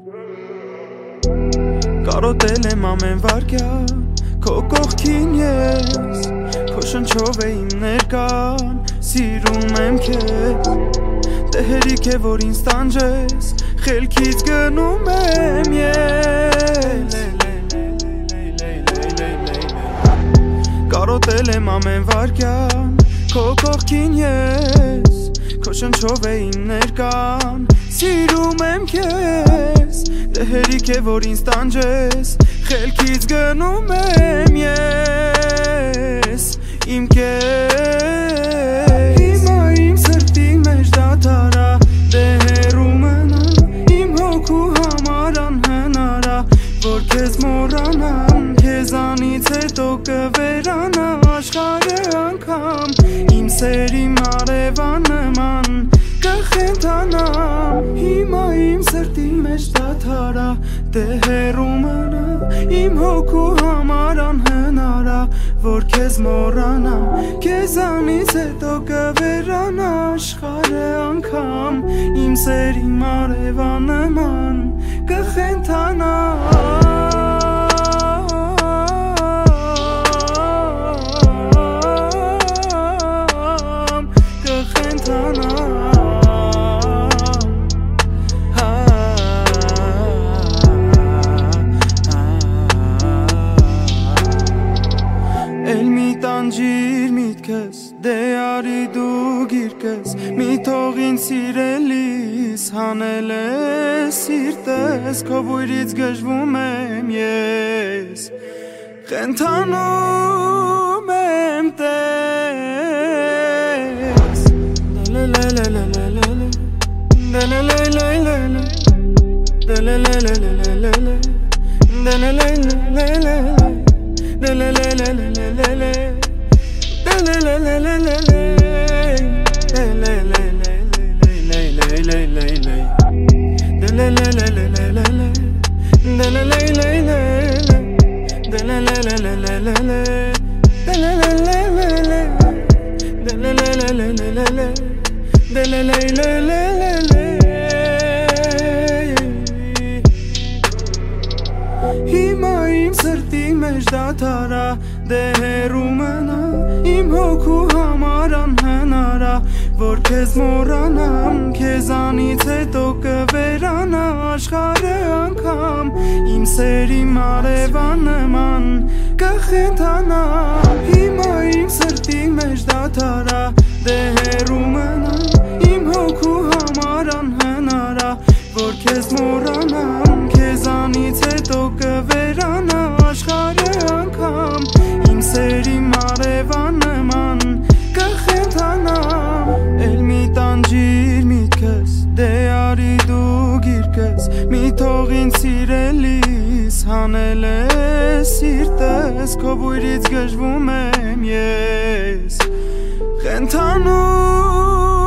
Կարոտել եմ ամեն վարկյան քո կողքին ես, քո շնչով է իմ ներկան, սիրում եմ քեզ, դե հերիք է որ ինձ տանջես, խելքից գնում եմ ես, կարոտել եմ ամեն վարկյան քո կողքին ես, քո շնչով է իմ ներկան, սիրում եմ քեզ, դե հերիք է որ ինձ տանջես, խելքից գնում եմ ես, իմ կեզ, հիմա իմ սրտի մեջ դադարա, դե հեռու մնա, իմ հոգու համար անհնարա, որ քեզ մոռանամ, քեզանից հետո կվերանա աշխարհը անգամ, իմ սերի մարևան նման կխենթանամ, հիմա իմ սրտի մեջ դադարա, դե հեռու մնա, իմ հոգու համար անհնարա, որ քեզ մոռանամ, քեզանից հետո կվերանա աշխարհը անգամ, իմ սերի մարևան նման կխենթանամ, տանջիր միտքս, դե արի դու գիրկս, մի թող ինձ սիրելիս, հանել ես սիրտես, քո բույրից գժվում եմ ես, խենթանում եմ տես, հիմա իմ սրտի մեջ դադարա, դե հեռու մնա, իմ հոգու համար անհնարա, որ քեզ մոռանամ, քեզանից հետո կվերանա աշխարհը անգամ, իմ սերի մարևան նման կխենթանամ, հիմա իմ սրտի մեջ դադարա, դե հեռու մնա, իմ հոգու համար անհնարա, որ քեզ մոռանամ, քեզանից հետո կվերանա աշխարհը անգամ, իմ սերի մարևան նման կխենթանամ, էլ մի տանջիր միտքս, դե արի դու գիրկս, մի թող ինձ սիրելիս, հանել ես սիրտես, քո բույրից գժվում եմ ես, խենթանում